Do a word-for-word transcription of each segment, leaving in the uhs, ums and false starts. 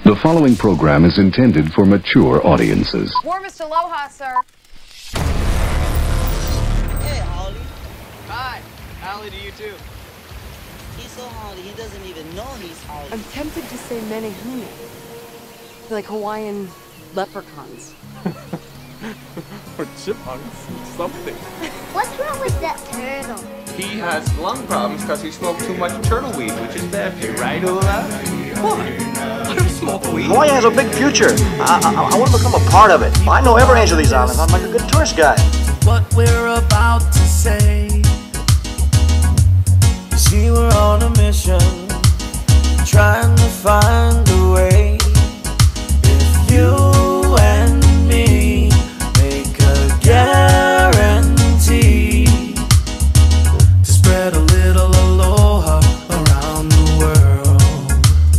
The following program is intended for mature audiences. Warmest aloha, sir. Hey, Holly. Hi. Holly to you, too. He's so Holly, he doesn't even know he's Holly. I'm tempted to say menehune. Like Hawaiian leprechauns. Or chipmunks, something. What's wrong with that turtle? He has lung problems because he smoked too much turtle weed, which is bad for you, right, Ula? What? I don't smoke weed. Hawaii has a big future. I, I, I want to become a part of it. I know every inch of these islands. I'm like a good tourist guide. What we're about to say. You see, we're on a mission, trying to find a way. If you and me make a guarantee to spread a little aloha around the world,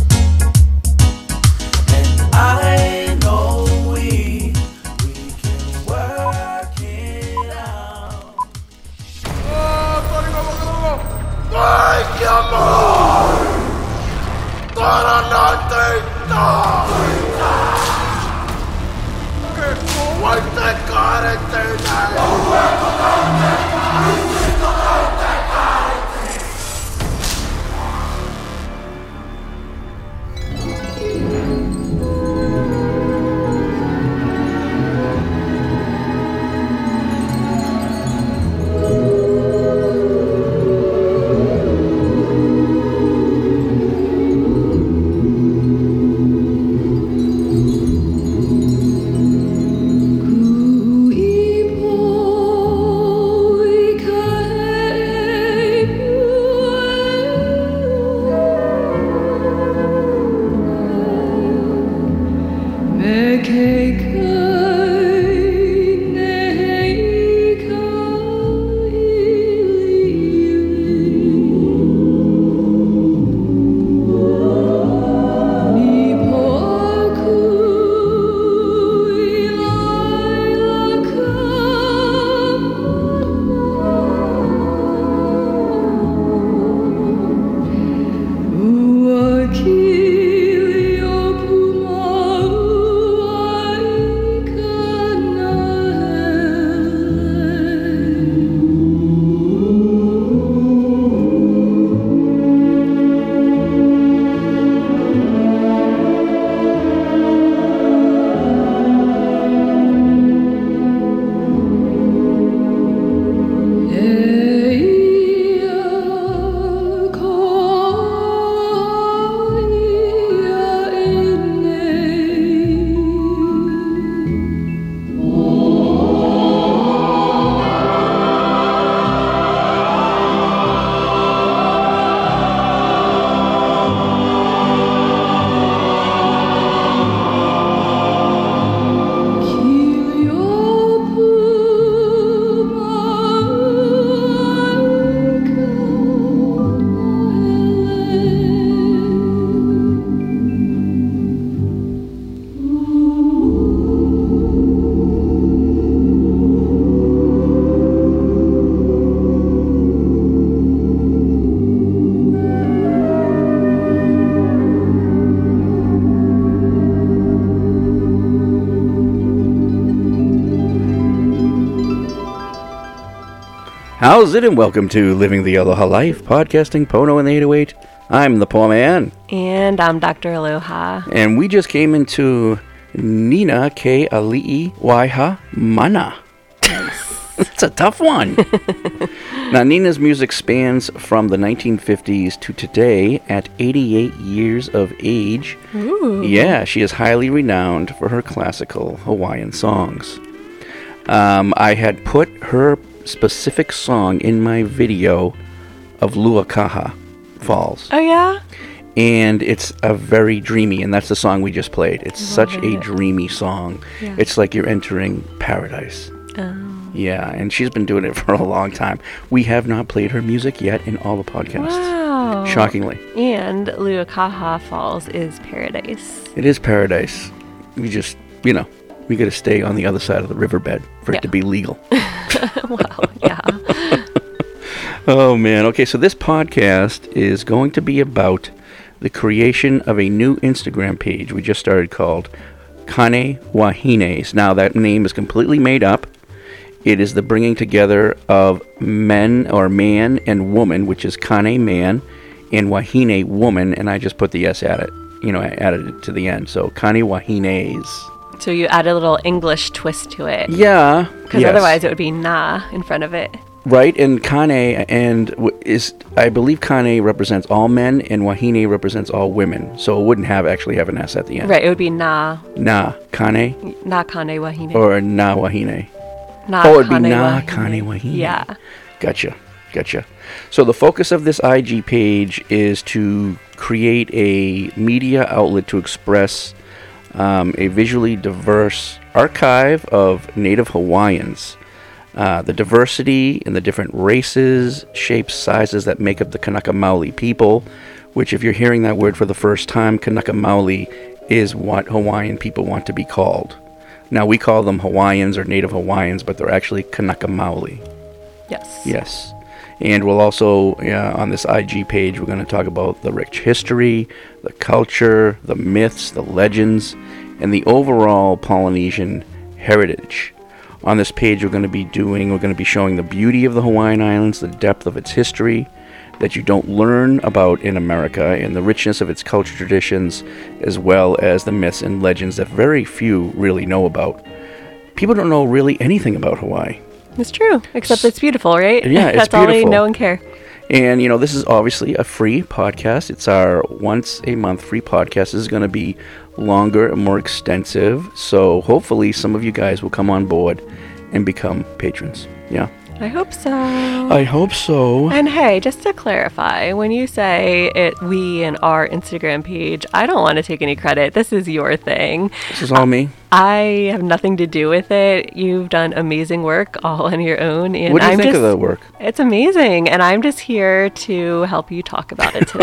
and I know we we can work it out. ¡Ay, qué amor! ¡Para no te dar! ¡Que fuerte How's it, and welcome to Living the Aloha Life, podcasting Pono in the eight oh eight. I'm the Poor Man. And I'm Doctor Aloha. And we just came into Nina Ke Ali'i Waiha Mana. It's a tough one. Now, Nina's music spans from the nineteen fifties to today at eighty-eight years of age. Ooh. Yeah, she is highly renowned for her classical Hawaiian songs. Um, I had put her specific song in my video of Luakaha Falls. Oh, yeah? And it's a very dreamy, and that's the song we just played. It's Love such it. a dreamy song. Yeah. It's like you're entering paradise. Oh. Yeah, and she's been doing it for a long time. We have not played her music yet in all the podcasts. Wow. Shockingly. And Luakaha Falls is paradise. It is paradise. We just, you know, we got to stay on the other side of the riverbed for Yeah. it to be legal. Well, yeah. Oh, man. Okay, so this podcast is going to be about the creation of a new Instagram page we just started called Kane Wahines. Now, that name is completely made up. It is the bringing together of men or man and woman, which is Kane man and Wahine woman, and I just put the S at it. You know, I added it to the end. So Kane Wahines. So you add a little English twist to it. Yeah. Because yes. otherwise it would be na in front of it. Right, and Kane and w- is I believe Kane represents all men and Wahine represents all women. So it wouldn't have actually have an S at the end. Right, it would be na. Na Kane. Na Kane Wahine. Or na Wahine. Na oh, it'd be Kane na Wahine. Kane Wahine. Yeah. Gotcha. Gotcha. So the focus of this I G page is to create a media outlet to express um, a visually diverse archive of Native Hawaiians. Uh, the diversity in the different races, shapes, sizes that make up the Kanaka Maoli people, which if you're hearing that word for the first time, Kanaka Maoli is what Hawaiian people want to be called. Now we call them Hawaiians or Native Hawaiians, but they're actually Kanaka Maoli. Yes. Yes. And we'll also, uh, on this I G page, we're going to talk about the rich history, the culture, the myths, the legends, and the overall Polynesian heritage. On this page, we're going to be doing, we're going to be showing the beauty of the Hawaiian Islands, the depth of its history that you don't learn about in America, and the richness of its culture traditions, as well as the myths and legends that very few really know about. People don't know really anything about Hawaii. It's true, except it's beautiful, right? Yeah, it's That's beautiful. all we know and care. And, you know, this is obviously a free podcast. It's our once a month free podcast. This is going to be longer and more extensive. So hopefully some of you guys will come on board and become patrons. Yeah. I hope so. I hope so. And hey, just to clarify, when you say it, we and our Instagram page, I don't want to take any credit. This is your thing. This is all me. I have nothing to do with it. You've done amazing work all on your own. And What do you I'm think just, of the work? It's amazing. And I'm just here to help you talk about it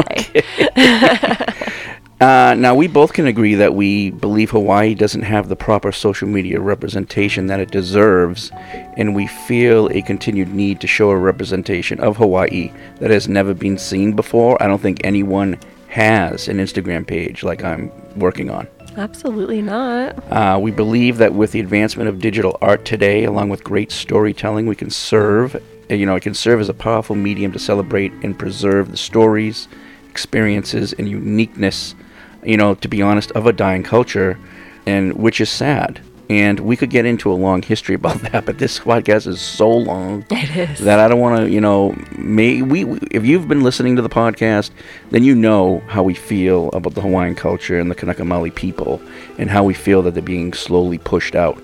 today. Uh, now, we both can agree that we believe Hawaii doesn't have the proper social media representation that it deserves, and we feel a continued need to show a representation of Hawaii that has never been seen before. I don't think anyone has an Instagram page like I'm working on. Absolutely not. Uh, we believe that with the advancement of digital art today, along with great storytelling, we can serve, you know, it can serve as a powerful medium to celebrate and preserve the stories, experiences, and uniqueness, you know, to be honest, of a dying culture, and which is sad. And we could get into a long history about that, but this podcast is so long it is. that I don't want to, you know, may, we, we if you've been listening to the podcast, then you know how we feel about the Hawaiian culture and the Kanaka Maoli people, and how we feel that they're being slowly pushed out,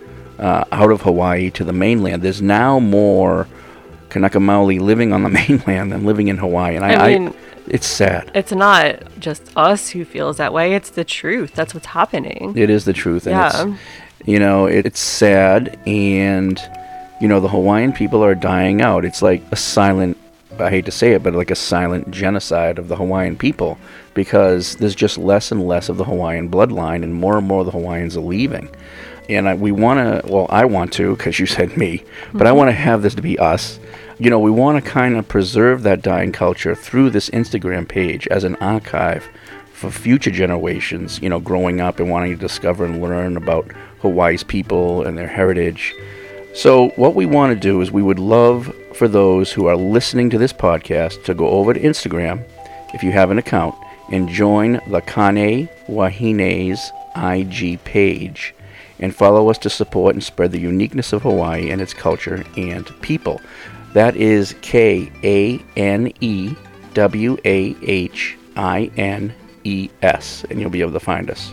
uh, out of Hawaii to the mainland. There's now more Kanaka Maoli living on the mainland than living in Hawaii, and I, I mean, I it's sad. It's not just us who feels that way. It's the truth. That's what's happening. It is the truth. And yeah. It's, you know, it, it's sad. And, you know, the Hawaiian people are dying out. It's like a silent, I hate to say it, but like a silent genocide of the Hawaiian people, because there's just less and less of the Hawaiian bloodline, and more and more of the Hawaiians are leaving. And I, we want to, well, I want to, because you said me, but mm-hmm. I want to have this to be us. You know, we want to kind of preserve that dying culture through this Instagram page as an archive for future generations, you know, growing up and wanting to discover and learn about Hawaii's people and their heritage. So what we want to do is we would love for those who are listening to this podcast to go over to Instagram, if you have an account, and join the Kane Wahines I G page and follow us to support and spread the uniqueness of Hawaii and its culture and people. That is K A N E W A H I N E S, and you'll be able to find us.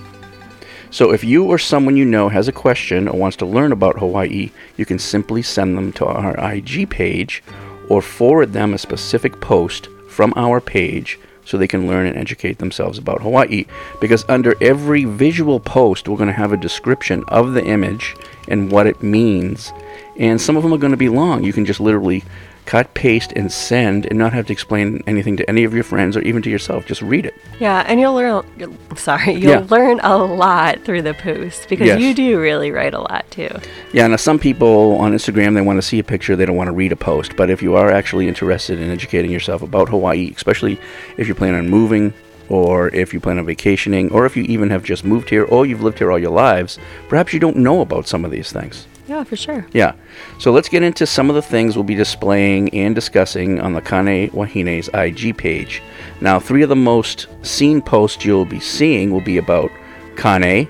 So if you or someone you know has a question or wants to learn about Hawaii, you can simply send them to our I G page or forward them a specific post from our page so they can learn and educate themselves about Hawaii. Because under every visual post, we're going to have a description of the image and what it means. And some of them are going to be long. You can just literally cut, paste, and send and not have to explain anything to any of your friends or even to yourself. Just read it. Yeah, and you'll learn, you'll, sorry, you'll yeah. learn a lot through the post, because yes. you do really write a lot too. Yeah, now some people on Instagram, they want to see a picture, they don't want to read a post. But if you are actually interested in educating yourself about Hawaii, especially if you're planning on moving or if you plan on vacationing, or if you even have just moved here, or you've lived here all your lives, perhaps you don't know about some of these things. Yeah, for sure. Yeah. So let's get into some of the things we'll be displaying and discussing on the Kane Wahine's I G page. Now, three of the most seen posts you'll be seeing will be about Kane,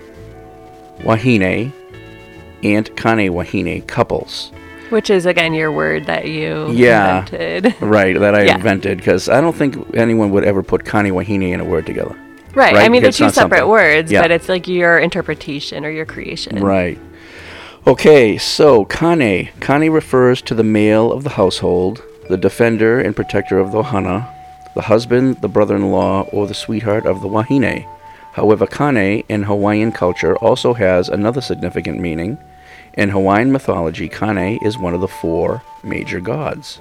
Wahine, and Kane Wahine couples. Which is, again, your word that you yeah, invented. Right, that I yeah. invented, because I don't think anyone would ever put Kane Wahine in a word together. Right, right? I mean, they're It's two not separate something- words, Yeah. but it's like your interpretation or your creation. Right. Okay, so Kane. Kane refers to the male of the household, the defender and protector of the Hana, the husband, the brother-in-law, or the sweetheart of the Wahine. However, Kane in Hawaiian culture also has another significant meaning. In Hawaiian mythology, Kane is one of the four major gods.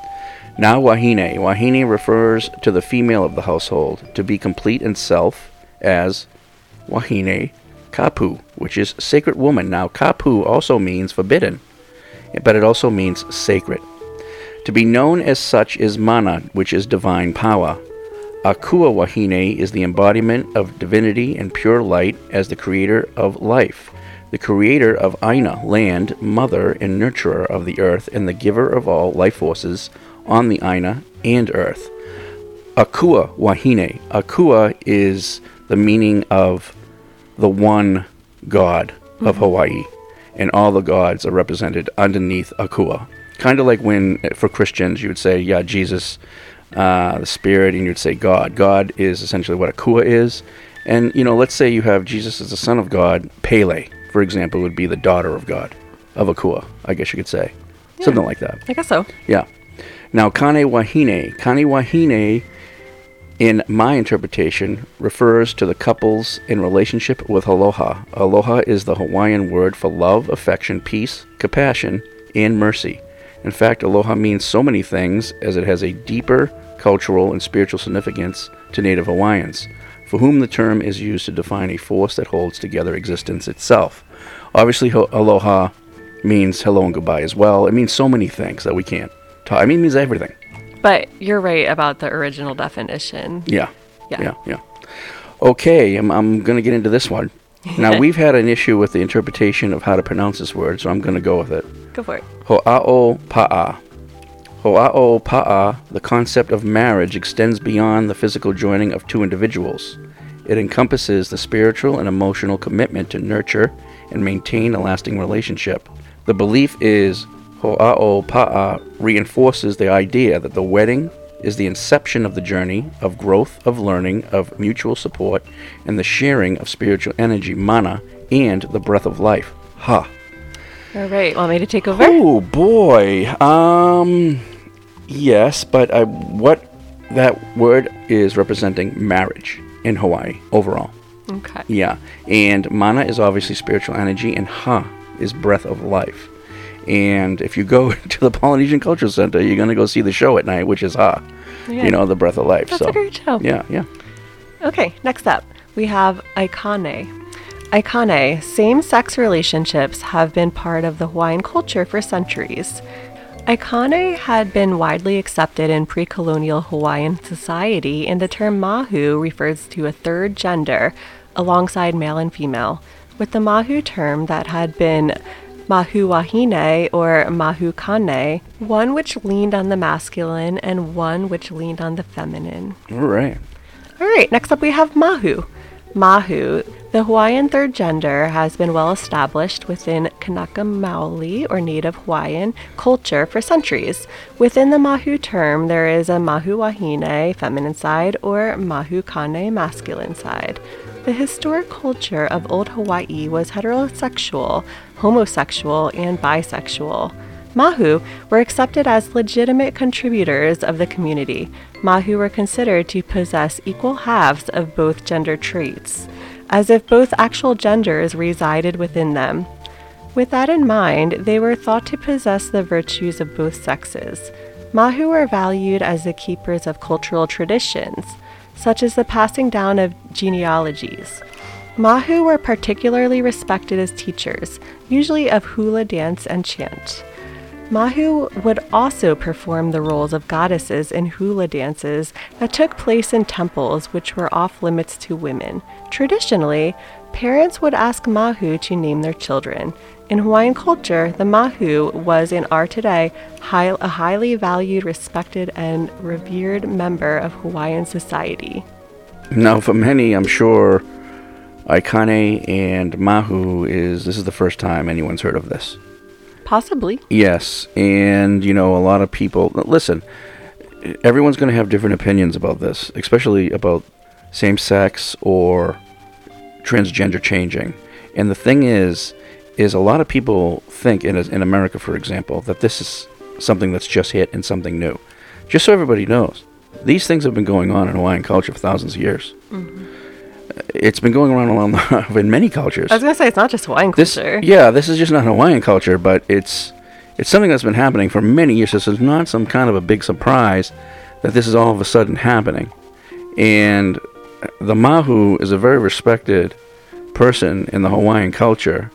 Now Wahine. Wahine refers to the female of the household, to be complete in self, as Wahine Kapu, which is sacred woman. Now, Kapu also means forbidden, but it also means sacred. To be known as such is Mana, which is divine power. Akua Wahine is the embodiment of divinity and pure light as the creator of life, the creator of Aina, land, mother and nurturer of the earth, and the giver of all life forces on the Aina and earth. Akua Wahine. Akua is the meaning of the one God of mm-hmm. Hawaii, and all the gods are represented underneath Akua. Kind of like when, for Christians, you would say, yeah, Jesus, uh, the Spirit, and you'd say God. God is essentially what Akua is. And, you know, let's say you have Jesus as the Son of God. Pele, for example, would be the daughter of God, of Akua, I guess you could say. Yeah, something like that. I guess so. Yeah. Now, Kane Wahine. Kane Wahine, in my interpretation, refers to the couples in relationship with aloha. Aloha is the Hawaiian word for love, affection, peace, compassion, and mercy. In fact, aloha means so many things as it has a deeper cultural and spiritual significance to Native Hawaiians, for whom the term is used to define a force that holds together existence itself. Obviously, ho- aloha means hello and goodbye as well. It means so many things that we can't talk. I mean, it means everything. But you're right about the original definition. Yeah. Yeah. Yeah. Yeah. Okay, I'm, I'm going to get into this one. Now, we've had an issue with the interpretation of how to pronounce this word, so I'm going to go with it. Go for it. Ho'a'o pa'a. Ho'a'o pa'a, the concept of marriage, extends beyond the physical joining of two individuals. It encompasses the spiritual and emotional commitment to nurture and maintain a lasting relationship. The belief is Ho'a'o pa'a reinforces the idea that the wedding is the inception of the journey of growth, of learning, of mutual support, and the sharing of spiritual energy, mana, and the breath of life. Ha. All right, want me to take over? Oh boy. Um, yes, but I, what that word is representing marriage in Hawaii overall. Okay. Yeah, and mana is obviously spiritual energy, and ha is breath of life. And if you go to the Polynesian Cultural Center, you're going to go see the show at night, which is Ha. Yeah. You know, the breath of life. That's so, a great show. Yeah, yeah. Okay, next up, we have Aikane. Aikane, same-sex relationships have been part of the Hawaiian culture for centuries. Aikane had been widely accepted in pre-colonial Hawaiian society, and the term mahu refers to a third gender alongside male and female, with the mahu term that had been mahu wahine or mahu kane, one which leaned on the masculine and one which leaned on the feminine. All right. All right, next up we have mahu. Mahu, the Hawaiian third gender, has been well established within Kanaka Maoli, or Native Hawaiian, culture for centuries. Within the mahu term, there is a mahu wahine, feminine side, or mahu kane, masculine side. The historic culture of old Hawaii was heterosexual, homosexual, and bisexual. Mahu were accepted as legitimate contributors of the community. Mahu were considered to possess equal halves of both gender traits, as if both actual genders resided within them. With that in mind, they were thought to possess the virtues of both sexes. Mahu were valued as the keepers of cultural traditions, such as the passing down of genealogies. Mahu were particularly respected as teachers, usually of hula dance and chant. Mahu would also perform the roles of goddesses in hula dances that took place in temples which were off limits to women. Traditionally, parents would ask Mahu to name their children. In Hawaiian culture, the Mahu was and are today high, a highly valued, respected, and revered member of Hawaiian society. Now, for many, I'm sure Aikane and Mahu is, this is the first time anyone's heard of this. Possibly. Yes, and, you know, a lot of people, listen, everyone's going to have different opinions about this, especially about same-sex or transgender changing. And the thing is, is a lot of people think, in, in America, for example, that this is something that's just hit and something new. Just so everybody knows, these things have been going on in Hawaiian culture for thousands of years. Mm-hmm. It's been going around along the, in many cultures. I was going to say, it's not just Hawaiian this, culture. Yeah, this is just not Hawaiian culture, but it's it's something that's been happening for many years. So it's not some kind of a big surprise that this is all of a sudden happening. And the Mahu is a very respected person in the Hawaiian culture,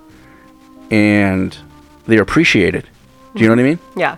and they're appreciated. Do you know what I mean? Yeah.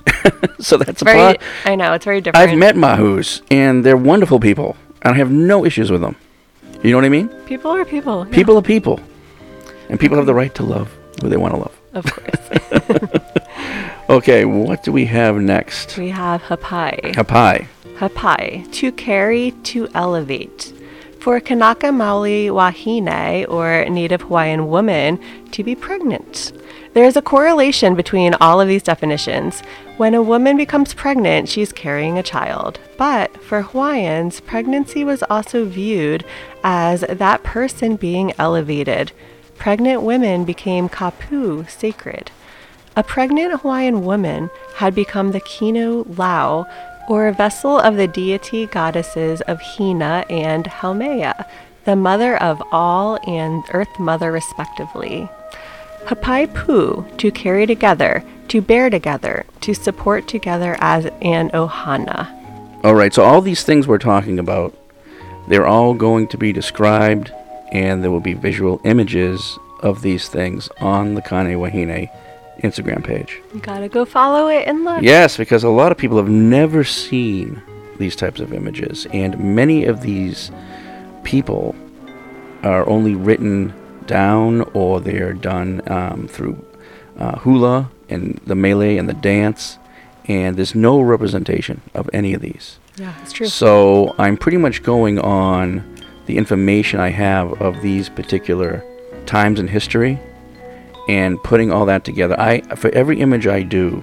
So that's very, a part. I know, it's very different. I've met Mahus, and they're wonderful people, and I have no issues with them. You know what I mean? People are people. Yeah. People are people. And people have the right to love who they want to love. Of course. Okay, what do we have next? We have hapai. Hapai. Hapai, to carry, to elevate. For Kanaka Maoli Wahine, or Native Hawaiian woman, to be pregnant. There is a correlation between all of these definitions. When a woman becomes pregnant, she's carrying a child. But for Hawaiians, pregnancy was also viewed as that person being elevated. Pregnant women became kapu, sacred. A pregnant Hawaiian woman had become the kino lau, or a vessel of the deity goddesses of Hina and Haumea, the mother of all and Earth Mother respectively. Hapai pu, to carry together, to bear together, to support together as an ohana. All right, so all these things we're talking about, they're all going to be described, and there will be visual images of these things on the Kane Wahine Instagram page. You gotta go follow it and look. Yes, because a lot of people have never seen these types of images, and many of these people are only written down, or they're done um, through uh, hula and the melee and the dance, and there's no representation of any of these. Yeah, it's true. So I'm pretty much going on the information I have of these particular times in history and putting all that together. I for every image I do,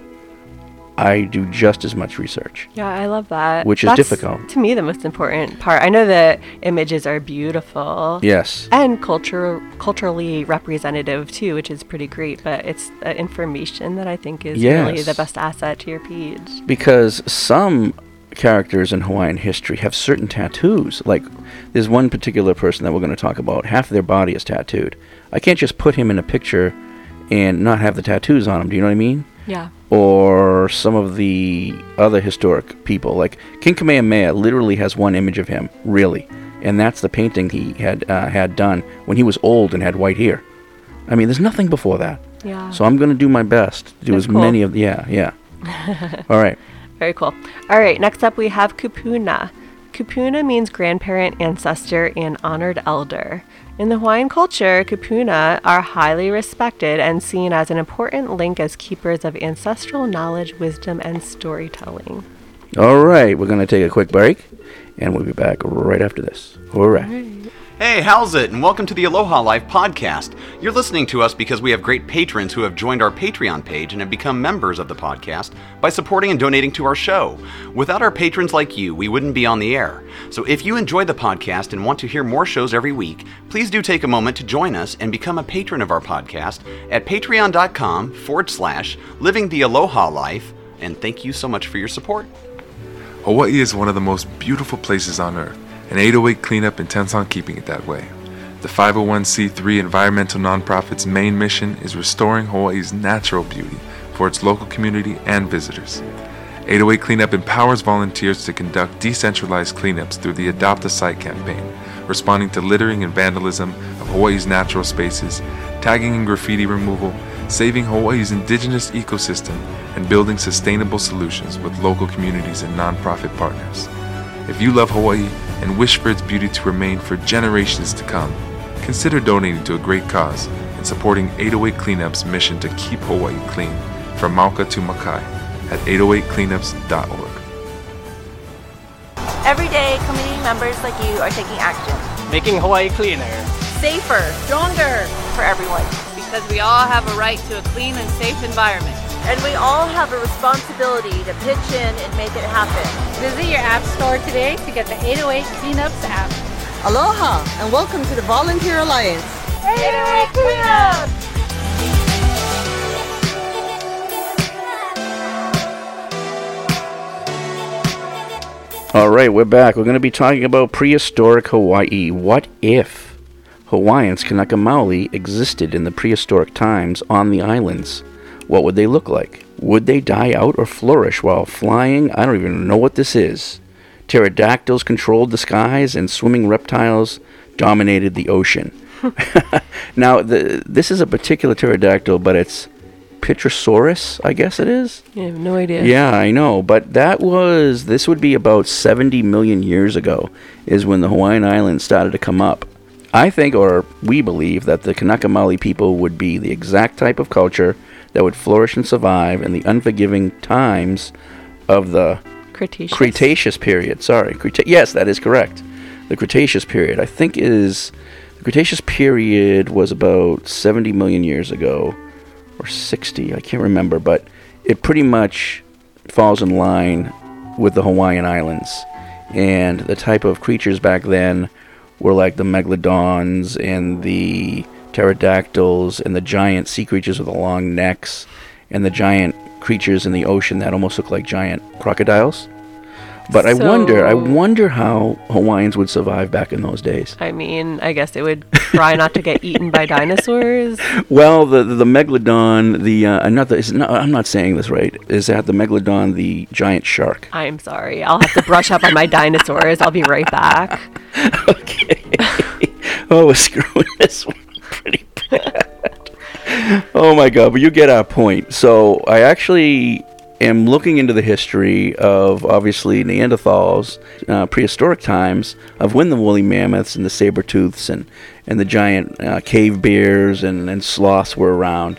I do just as much research. Yeah, I love that. Which is That's, difficult. To me, the most important part. I know the images are beautiful. Yes. And culture, culturally representative, too, which is pretty great. But it's the information that I think is yes. really the best asset to your page. Because some characters in Hawaiian history have certain tattoos. Like, there's one particular person that we're going to talk about. Half of their body is tattooed. I can't just put him in a picture and not have the tattoos on him. Do you know what I mean? Yeah. Or some of the other historic people, like King Kamehameha literally has one image of him, really, and that's the painting he had uh, had done when he was old and had white hair. I mean, there's nothing before that. Yeah. So I'm going to do my best to do That's as cool. many of yeah, yeah. All right. Very cool. All right, next up we have kupuna. Kupuna means grandparent, ancestor, and honored elder. In the Hawaiian culture, kupuna are highly respected and seen as an important link as keepers of ancestral knowledge, wisdom, and storytelling. All right, we're going to take a quick break, and we'll be back right after this. All right. All right. Hey, how's it? And welcome to the Aloha Life podcast. You're listening to us because we have great patrons who have joined our Patreon page and have become members of the podcast by supporting and donating to our show. Without our patrons like you, we wouldn't be on the air. So if you enjoy the podcast and want to hear more shows every week, please do take a moment to join us and become a patron of our podcast at patreon.com forward slash living the Aloha Life. And thank you so much for your support. Hawaii is one of the most beautiful places on earth, and eight oh eight Cleanup intends on keeping it that way. The five oh one c three environmental nonprofit's main mission is restoring Hawaii's natural beauty for its local community and visitors. eight oh eight Cleanup empowers volunteers to conduct decentralized cleanups through the Adopt a Site campaign, responding to littering and vandalism of Hawaii's natural spaces, tagging and graffiti removal, saving Hawaii's indigenous ecosystem and building sustainable solutions with local communities and nonprofit partners. If you love Hawaii and wish for its beauty to remain for generations to come, consider donating to a great cause and supporting eight oh eight Cleanup's mission to keep Hawaii clean from Mauka to Makai at eight oh eight cleanups dot org. Every day, community members like you are taking action. Making Hawaii cleaner. Safer, stronger for everyone. Because we all have a right to a clean and safe environment. And we all have a responsibility to pitch in and make it happen. Visit your app store today to get the eight oh eight Cleanups app. Aloha, and welcome to the Volunteer Alliance. eight oh eight Cleanups! All right, we're back. We're going to be talking about prehistoric Hawaii. What if Hawaiians, Kanaka Maoli, existed in the prehistoric times on the islands? What would they look like? Would they die out or flourish while flying? I don't even know what this is. Pterodactyls controlled the skies and swimming reptiles dominated the ocean. Now, the, this is a particular pterodactyl, but it's Pitrosaurus, I guess it is? I have no idea. Yeah, I know. But that was, this would be about seventy million years ago, is when the Hawaiian Islands started to come up. I think, or we believe, that the Kanaka Maoli people would be the exact type of culture that would flourish and survive in the unforgiving times of the Cretaceous, Cretaceous period. Sorry. Creta- yes, that is correct. The Cretaceous period, I think, is, the Cretaceous period was about seventy million years ago. Or sixty, I can't remember, but it pretty much falls in line with the Hawaiian Islands. And the type of creatures back then were like the megalodons and the pterodactyls and the giant sea creatures with the long necks and the giant creatures in the ocean that almost look like giant crocodiles. But I So- wonder, I wonder how Hawaiians would survive back in those days. I mean, I guess they would try not to get eaten by dinosaurs. Well, the the megalodon, the uh, not the, is not, I'm not saying this right. Is that the megalodon, the giant shark? I'm sorry. I'll have to brush up on my dinosaurs. I'll be right back. Okay. Oh, we're screwing this one pretty bad. Oh my God! But you get our point. So I actually am looking into the history of, obviously, Neanderthals, uh, prehistoric times, of when the woolly mammoths and the saber-tooths and, and the giant uh, cave bears and, and sloths were around.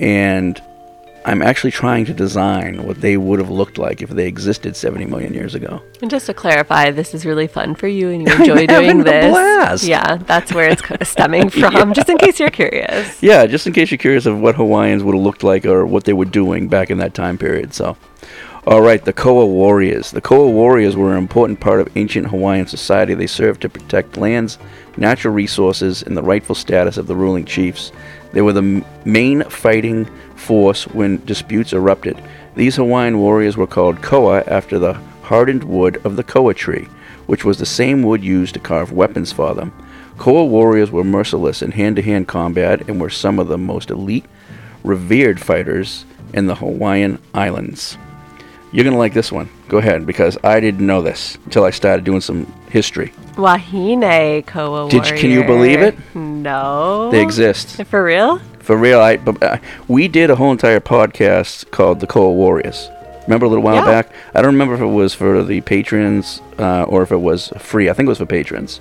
And I'm actually trying to design what they would have looked like if they existed seventy million years ago. And just to clarify, this is really fun for you and you enjoy I'm doing having a this. blast. Yeah, that's where it's kind of stemming from, Yeah. just in case you're curious. Yeah, just in case you're curious of what Hawaiians would have looked like or what they were doing back in that time period. So, all right, the Koa warriors. The Koa warriors were an important part of ancient Hawaiian society. They served to protect lands, natural resources, and the rightful status of the ruling chiefs. They were the m- main fighting force when disputes erupted. These Hawaiian warriors were called Koa after the hardened wood of the koa tree, which was the same wood used to carve weapons for them. Koa warriors were merciless in hand-to-hand combat and were some of the most elite, revered fighters in the Hawaiian Islands. You're going to like this one. Go ahead, because I didn't know this until I started doing some history. Wahine Koa Did you- can you believe it? No. They exist. For real? For real, I but, uh, we did a whole entire podcast called The Koa Warriors. Remember a little while Yeah. back? I don't remember if it was for the patrons uh, or if it was free. I think it was for patrons.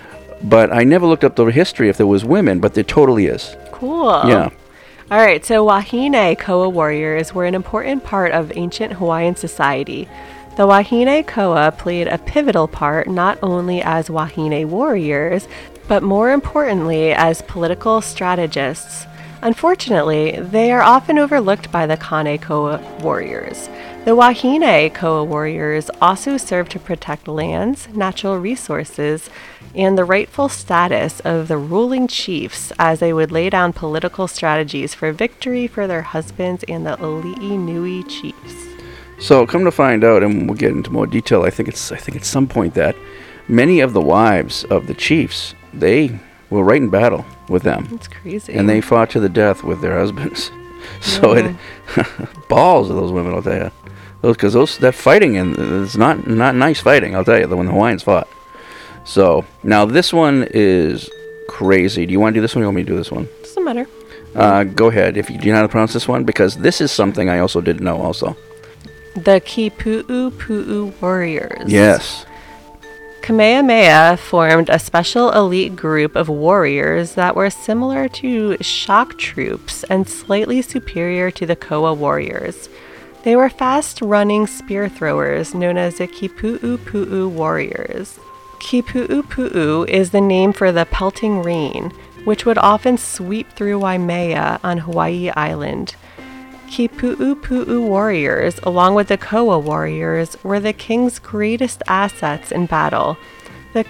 But I never looked up the history if there was women, but there totally is. Cool. Yeah. All right, so Wahine Koa warriors were an important part of ancient Hawaiian society. The Wahine Koa played a pivotal part not only as Wahine warriors, but more importantly as political strategists. Unfortunately, they are often overlooked by the Kane Koa warriors. The Wahine Koa warriors also serve to protect lands, natural resources, and the rightful status of the ruling chiefs as they would lay down political strategies for victory for their husbands and the Ali'i Nui chiefs. So come to find out, and we'll get into more detail. I think it's I think at some point that many of the wives of the chiefs, they were right in battle with them. That's crazy. And they fought to the death with their husbands. So Yeah. it balls of those women, I'll tell you. Those because those that fighting and it's not not nice fighting, I'll tell you. When the Hawaiians fought. So now this one is crazy. Do you want to do this one? Or you want me to do this one? Doesn't matter. Uh, go ahead, if you do you know how to pronounce this one, because this is something I also didn't know also. The Kipu'u warriors. Yes. Kamehameha formed a special elite group of warriors that were similar to shock troops and slightly superior to the Koa warriors. They were fast-running spear throwers known as the Kipu'u warriors. Kipu'u is the name for the pelting rain, which would often sweep through Waimea on Hawaii Island. Kipu'u warriors, along with the Koa warriors, were the king's greatest assets in battle. The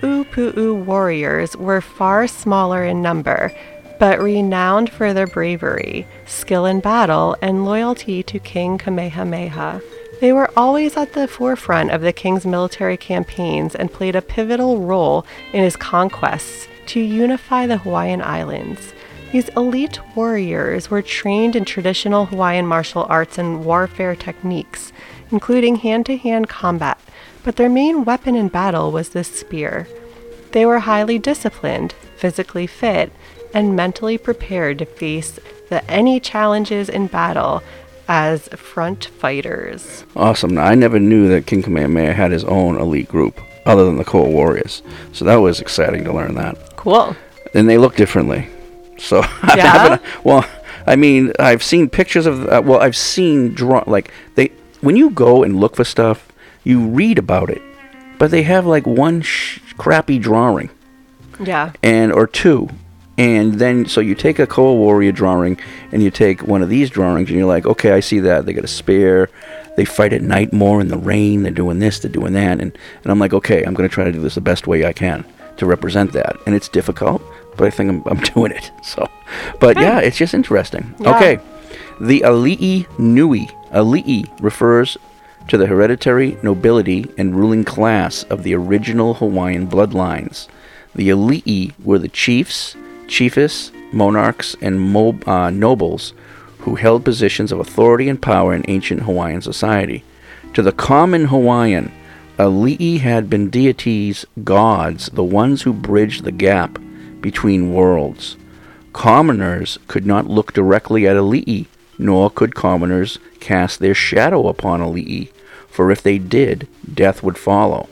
Kipu'u warriors were far smaller in number, but renowned for their bravery, skill in battle, and loyalty to King Kamehameha. They were always at the forefront of the king's military campaigns and played a pivotal role in his conquests to unify the Hawaiian Islands. These elite warriors were trained in traditional Hawaiian martial arts and warfare techniques, including hand-to-hand combat, but their main weapon in battle was the spear. They were highly disciplined, physically fit, and mentally prepared to face the any challenges in battle as front fighters. Awesome. Now, I never knew that King Kamehameha had his own elite group, other than the Koa warriors. So that was exciting to learn that. Cool. And they look differently. So, yeah? well, I mean, I've seen pictures of, uh, well, I've seen, draw like, they, when you go and look for stuff, you read about it, but they have like one sh- crappy drawing. Yeah. And, or two. And then, so you take a Koa warrior drawing, and you take one of these drawings, and you're like, okay, I see that. They got a spear. They fight at night more in the rain. They're doing this, they're doing that. And, and I'm like, okay, I'm going to try to do this the best way I can to represent that. And it's difficult, but I think I'm, I'm doing it. So, but yeah, it's just interesting. Yeah. Okay. The Ali'i Nui. Ali'i refers to the hereditary nobility and ruling class of the original Hawaiian bloodlines. The Ali'i were the chiefs, chiefess, monarchs, and mo- uh, nobles who held positions of authority and power in ancient Hawaiian society. To the common Hawaiian, Ali'i had been deities, gods, the ones who bridged the gap between worlds. Commoners could not look directly at Ali'i, nor could commoners cast their shadow upon Ali'i, for if they did, death would follow.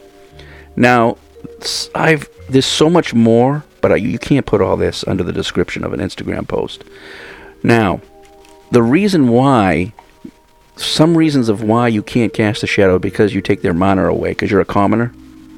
Now, I've there's so much more, but I, you can't put all this under the description of an Instagram post. Now, the reason why, some reasons of why you can't cast a shadow, because you take their mana away, because you're a commoner.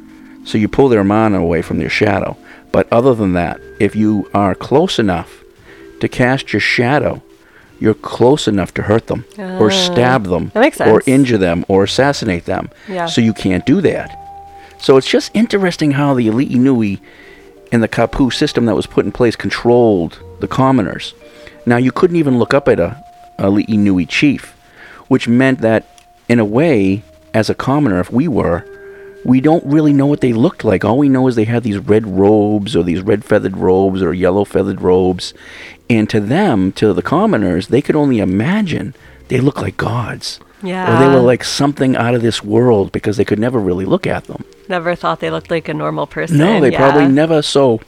So you pull their mana away from their shadow. But other than that, if you are close enough to cast your shadow, you're close enough to hurt them, uh, or stab them, that makes sense. Or injure them, or assassinate them. Yeah. So you can't do that. So it's just interesting how the Ali'i Nui and the Kapu system that was put in place controlled the commoners. Now, you couldn't even look up at a Ali'i Nui chief, which meant that, in a way, as a commoner, if we were, we don't really know what they looked like. All we know is they had these red robes, or these red feathered robes, or yellow feathered robes. And to them, to the commoners, they could only imagine they looked like gods. Yeah. Or they were like something out of this world, because they could never really look at them. Never thought they looked like a normal person. No, they yeah. probably never. So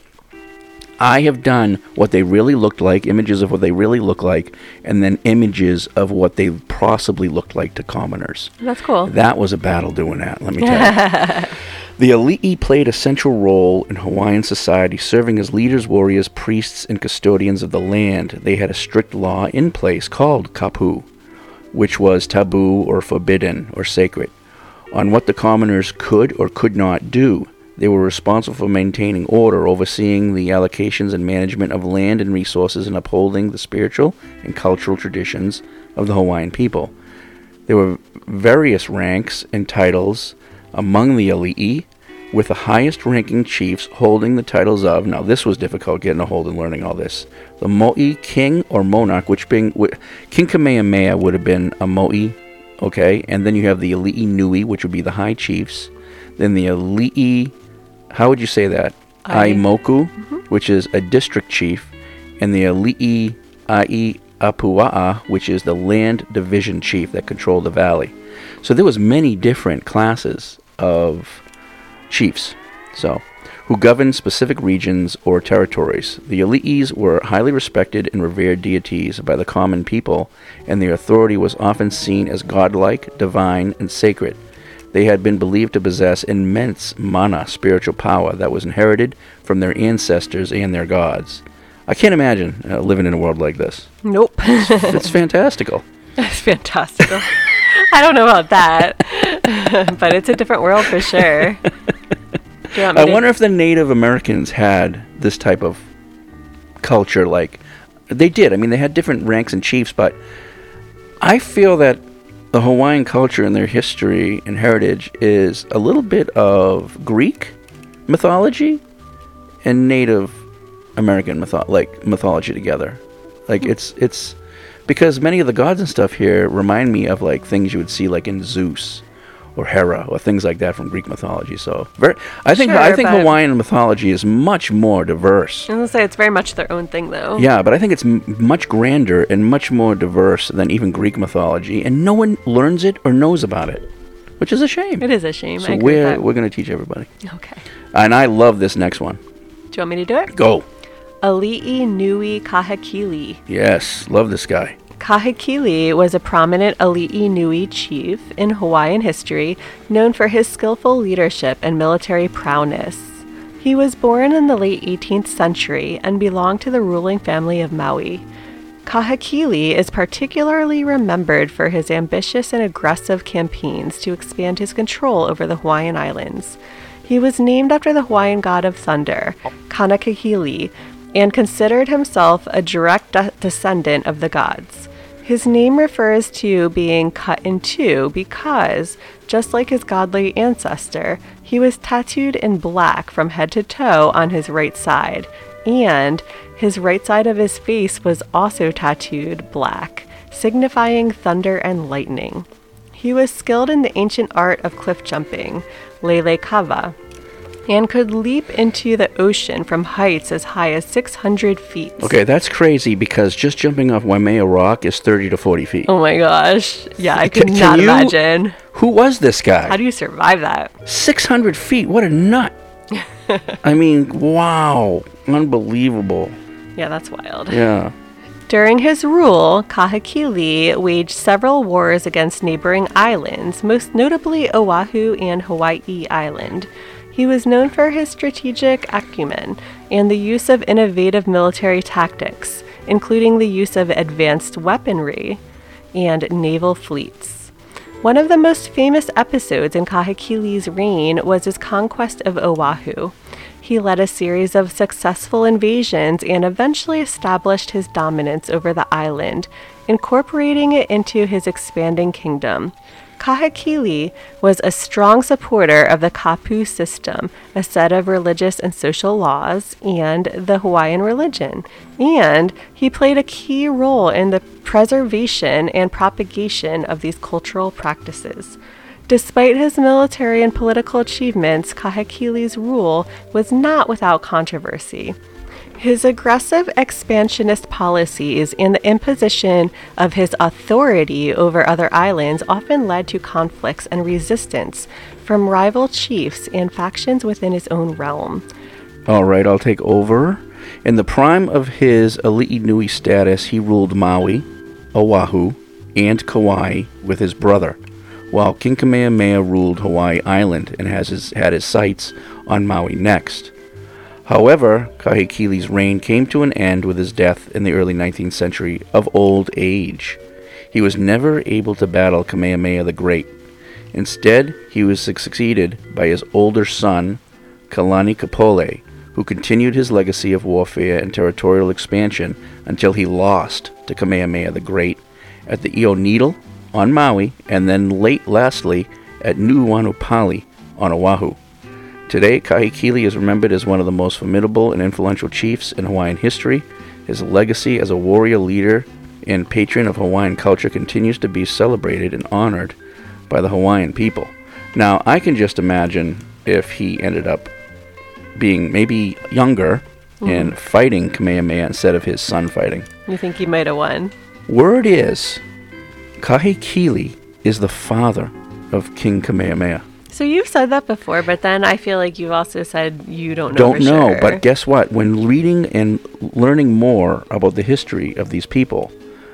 I have done what they really looked like, images of what they really look like, and then images of what they possibly looked like to commoners. That's cool. That was a battle doing that, let me tell you. The Ali'i played a central role in Hawaiian society, serving as leaders, warriors, priests, and custodians of the land. They had a strict law in place called kapu, which was taboo or forbidden or sacred, on what the commoners could or could not do. They were responsible for maintaining order, overseeing the allocations and management of land and resources, and upholding the spiritual and cultural traditions of the Hawaiian people. There were various ranks and titles among the Ali'i, with the highest ranking chiefs holding the titles of, now this was difficult getting a hold and learning all this, the Mo'i king or monarch, which being, King Kamehameha would have been a Mo'i, okay, and then you have the Ali'i Nui, which would be the high chiefs, then the Ali'i, how would you say that? I- Aimoku, mm-hmm. which is a district chief, and the Ali'i Ai Apua'a, which is the land division chief that controlled the valley. So there was many different classes of chiefs. So who governed specific regions or territories. The Ali'is were highly respected and revered deities by the common people, and their authority was often seen as godlike, divine, and sacred. They had been believed to possess immense mana, spiritual power, that was inherited from their ancestors and their gods. I can't imagine uh, living in a world like this. Nope. It's, it's fantastical. It's fantastical. I don't know about that, but it's a different world for sure. Do you want me I to- wonder if the Native Americans had this type of culture. Like, they did. I mean, they had different ranks and chiefs, but I feel that the Hawaiian culture and their history and heritage is a little bit of Greek mythology and Native American mytho- like mythology together. Like, it's it's because many of the gods and stuff here remind me of like things you would see like in Zeus or Hera or things like that from Greek mythology. So very, I think Sure, I think but- Hawaiian mythology is much more diverse. I was going to say it's very much their own thing, though. Yeah, but I think it's m- much grander and much more diverse than even Greek mythology, and no one learns it or knows about it, which is a shame. It is a shame. So I agree with we're that. we're going to teach everybody. Okay. And I love this next one. Do you want me to do it? Go. Ali'i Nui Kahekili. Yes, love this guy. Kahekili was a prominent Ali'i Nui chief in Hawaiian history, known for his skillful leadership and military prowess. He was born in the late eighteenth century and belonged to the ruling family of Maui. Kahekili is particularly remembered for his ambitious and aggressive campaigns to expand his control over the Hawaiian Islands. He was named after the Hawaiian god of thunder, Kanakahili, and considered himself a direct de- descendant of the gods. His name refers to being cut in two because, just like his godly ancestor, he was tattooed in black from head to toe on his right side, and his right side of his face was also tattooed black, signifying thunder and lightning. He was skilled in the ancient art of cliff jumping, lele kava, and could leap into the ocean from heights as high as six hundred feet. Okay, that's crazy because just jumping off Waimea Rock is thirty to forty feet. Oh my gosh. Yeah, I Can- could can not you- imagine. Who was this guy? How do you survive that? six hundred feet. What a nut. I mean, wow. Unbelievable. Yeah, that's wild. Yeah. During his rule, Kahekili waged several wars against neighboring islands, most notably Oahu and Hawaii Island. He was known for his strategic acumen and the use of innovative military tactics, including the use of advanced weaponry and naval fleets. One of the most famous episodes in Kahekili's reign was his conquest of Oahu. He led a series of successful invasions and eventually established his dominance over the island, incorporating it into his expanding kingdom. Kahekili was a strong supporter of the Kapu system, a set of religious and social laws, and the Hawaiian religion, and he played a key role in the preservation and propagation of these cultural practices. Despite his military and political achievements, Kahekili's rule was not without controversy. His aggressive expansionist policies and the imposition of his authority over other islands often led to conflicts and resistance from rival chiefs and factions within his own realm. All right, I'll take over. In the prime of his Ali'i Nui status, he ruled Maui, Oahu, and Kauai with his brother, while King Kamehameha ruled Hawaii Island and has his, had his sights on Maui next. However, Kahekili's reign came to an end with his death in the early nineteenth century of old age. He was never able to battle Kamehameha the Great. Instead, he was succeeded by his older son, Kalani Kapole, who continued his legacy of warfare and territorial expansion until he lost to Kamehameha the Great at the Io Needle on Maui, and then late lastly at Nuuanupali on Oahu. Today, Kahekili is remembered as one of the most formidable and influential chiefs in Hawaiian history. His legacy as a warrior leader and patron of Hawaiian culture continues to be celebrated and honored by the Hawaiian people. Now, I can just imagine if he ended up being maybe younger Mhm. and fighting Kamehameha instead of his son fighting. You think he might have won? Word is, Kahekili is the father of King Kamehameha. So you've said that before, but then I feel like you've also said you don't know Don't for know, sure. but guess what? When reading and learning more about the history of these people,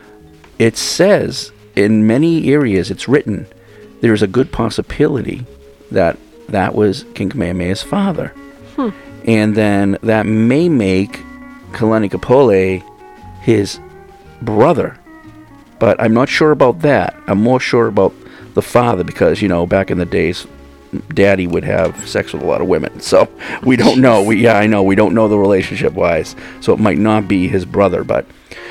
it says in many areas it's written there's a good possibility that that was King Kamehameha's father. Hmm. And then that may make Kalani Kapole his brother. But I'm not sure about that. I'm more sure about the father because, you know, back in the days, Daddy would have sex with a lot of women. So we don't know. We Yeah, I know. We don't know the relationship-wise. So it might not be his brother. But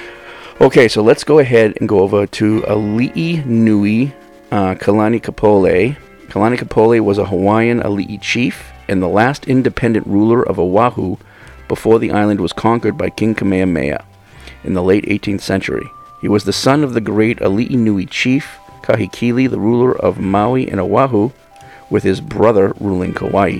okay, so let's go ahead and go over to Ali'i Nui uh, Kalani Kapole. Kalani Kapole was a Hawaiian Ali'i chief and the last independent ruler of Oahu before the island was conquered by King Kamehameha in the late eighteenth century. He was the son of the great Ali'i Nui chief Kahekili, the ruler of Maui and Oahu, with his brother ruling Kauai.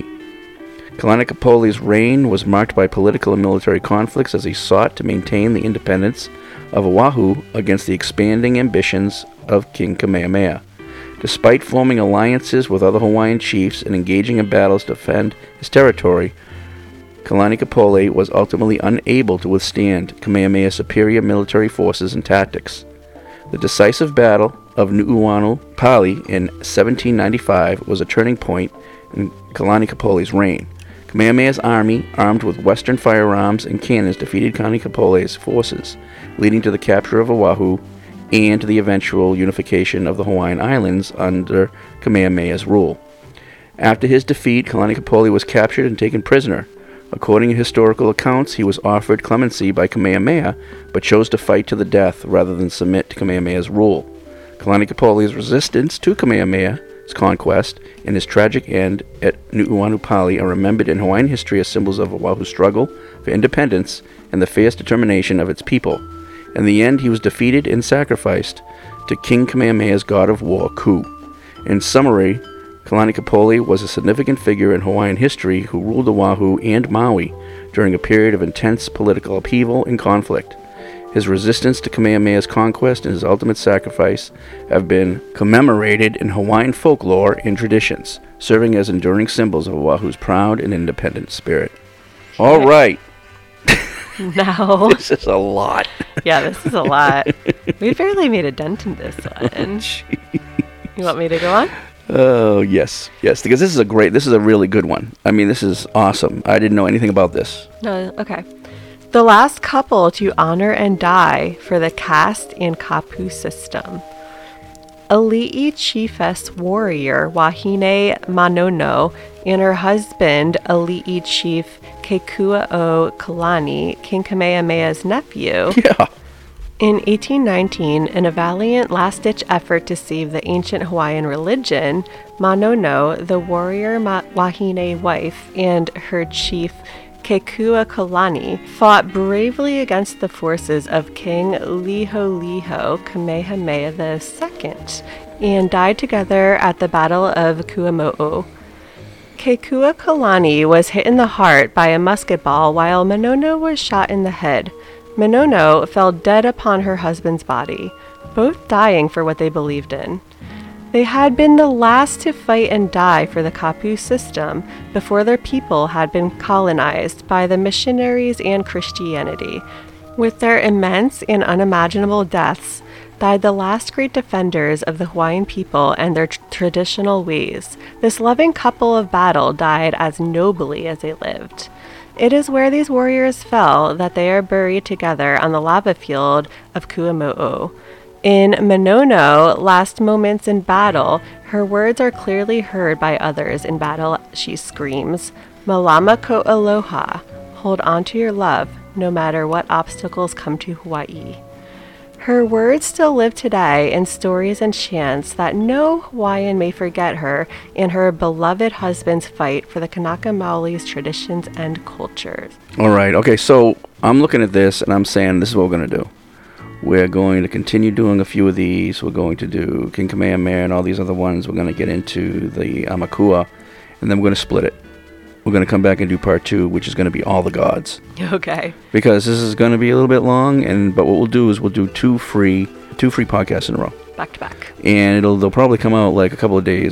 Kalani Kapole's reign was marked by political and military conflicts as he sought to maintain the independence of Oahu against the expanding ambitions of King Kamehameha. Despite forming alliances with other Hawaiian chiefs and engaging in battles to defend his territory, Kalani Kapole was ultimately unable to withstand Kamehameha's superior military forces and tactics. The decisive battle of Nu'uanu Pali in seventeen ninety-five was a turning point in Kalani Kapole's reign. Kamehameha's army, armed with Western firearms and cannons, defeated Kalani Kapole's forces, leading to the capture of Oahu and to the eventual unification of the Hawaiian Islands under Kamehameha's rule. After his defeat, Kalani Kapole was captured and taken prisoner. According to historical accounts, he was offered clemency by Kamehameha, but chose to fight to the death rather than submit to Kamehameha's rule. Kalani Kapole's resistance to Kamehameha's conquest and his tragic end at Nu'uanu Pali are remembered in Hawaiian history as symbols of Oahu's struggle for independence and the fierce determination of its people. In the end, he was defeated and sacrificed to King Kamehameha's god of war, Ku. In summary, Kalani Kapole was a significant figure in Hawaiian history who ruled Oahu and Maui during a period of intense political upheaval and conflict. His resistance to Kamehameha's conquest and his ultimate sacrifice have been commemorated in Hawaiian folklore and traditions, serving as enduring symbols of Oahu's proud and independent spirit. All right. No. This is a lot. Yeah, this is a lot. We barely made a dent in this one. You want me to go on? Oh, yes. Yes, because this is a great, this is a really good one. I mean, this is awesome. I didn't know anything about this. No, okay. The last couple to honor and die for the caste and kapu system. Ali'i chiefess warrior Wahine Manono and her husband, Ali'i chief Kekua'o Kalani, King Kamehameha's nephew. Yeah. In eighteen nineteen, in a valiant last-ditch effort to save the ancient Hawaiian religion, Manono, the warrior Ma- Wahine wife, and her chief Kekua'o fought bravely against the forces of King Liholiho Kamehameha the Second and died together at the Battle of Kuamo'o. Kekua'o was hit in the heart by a musket ball while Manono was shot in the head. Manono fell dead upon her husband's body, both dying for what they believed in. They had been the last to fight and die for the kapu system before their people had been colonized by the missionaries and Christianity. With their immense and unimaginable deaths, died the last great defenders of the Hawaiian people and their tr- traditional ways. This loving couple of battle died as nobly as they lived. It is where these warriors fell that they are buried together on the lava field of Kuamo'o. In Manono, last moments in battle, her words are clearly heard by others in battle. She screams, "Malama ko aloha," hold on to your love, no matter what obstacles come to Hawaii. Her words still live today in stories and chants that no Hawaiian may forget her and her beloved husband's fight for the Kanaka Maoli's traditions and cultures. All right. Okay, so I'm looking at this and I'm saying this is what we're going to do. We're going to continue doing a few of these. We're going to do King Kamehameha and all these other ones. We're going to get into the Amakua, and then we're going to split it. We're going to come back and do part two, which is going to be all the gods. Okay. Because this is going to be a little bit long, and but what we'll do is we'll do two free two free podcasts in a row. Back to back. And it'll they'll probably come out like a couple of days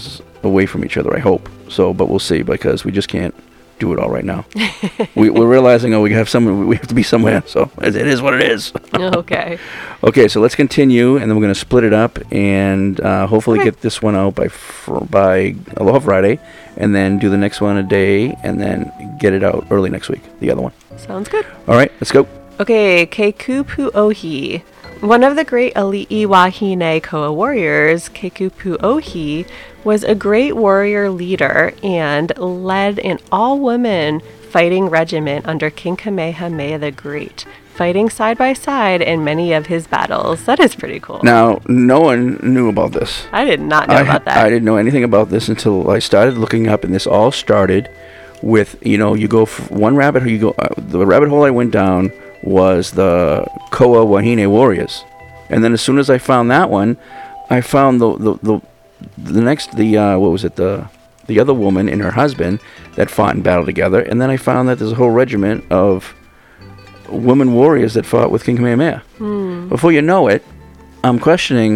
away from each other, I hope. So, but we'll see, because we just can't do it all right now. we, we're realizing, oh, we have some, we have to be somewhere. So it is what it is. Okay. Okay, so let's continue, and then we're going to split it up, and uh, hopefully Okay. get this one out by fr- by Aloha Friday, and then do the next one a day, and then get it out early next week, the other one. Sounds good. All right, let's go. Okay, Kekupuohi. One of the great Ali'i Wahine Koa warriors, Kekupuohi, was a great warrior leader and led an all-women fighting regiment under King Kamehameha the Great, fighting side by side in many of his battles. That is pretty cool. Now, no one knew about this. I did not know I, about that. I didn't know anything about this until I started looking up, and this all started with, you know, you go f- one rabbit hole, you go, uh, the rabbit hole I went down was the Koa Wahine warriors. And then as soon as I found that one, I found the, the, the, the next, the, uh, what was it, the, the other woman and her husband that fought in battle together. And then I found that there's a whole regiment of women warriors that fought with King Kamehameha. Hmm. Before you know it, I'm questioning